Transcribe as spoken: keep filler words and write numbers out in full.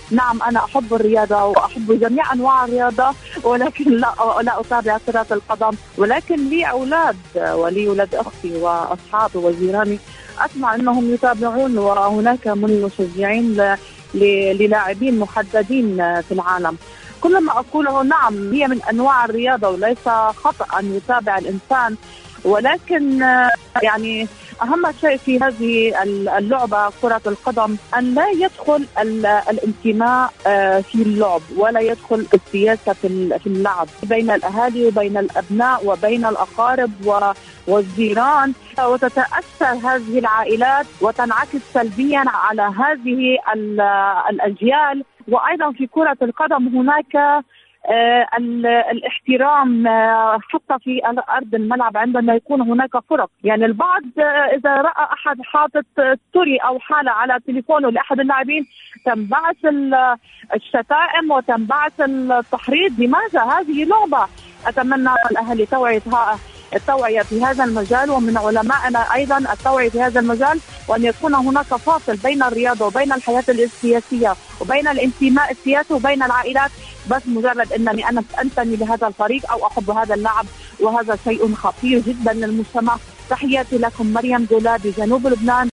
نعم أنا أحب الرياضة وأحب جميع أنواع الرياضة، ولكن لا لا أتابع كرة القدم، ولكن لي أولاد ولي أولاد أختي وأصحابي وجيراني أسمع أنهم يتابعون، وهناك من المشجعين للاعبين محددين في العالم. كل ما أقوله نعم هي من أنواع الرياضة وليس خطأ أن يتابع الإنسان، ولكن يعني أهم شيء في هذه اللعبة كرة القدم أن لا يدخل الانتماء في اللعب ولا يدخل السياسة في اللعب بين الأهالي وبين الأبناء وبين الأقارب والجيران، وتتأثر هذه العائلات وتنعكس سلبيا على هذه الأجيال. وأيضا في كرة القدم هناك آه الاحترام آه حتى في أرض الملعب عندما يكون هناك فرق. يعني البعض آه إذا رأى أحد حاطط ستوري أو حالة على تليفونه لأحد اللاعبين تنبعث الشتائم وتنبعث التحريض. لماذا؟ هذه لعبة. أتمنى الأهل توعية التوعية في هذا المجال، ومن علمائنا أيضا التوعية في هذا المجال، وأن يكون هناك فاصل بين الرياضة وبين الحياة السياسية وبين الانتماء السياسي وبين العائلات، بس مجرد أنني أنا أنتمي لهذا الفريق أو أحب هذا اللاعب، وهذا شيء خطير جدا للمجتمع. تحياتي لكم، مريم دولابي، جنوب لبنان.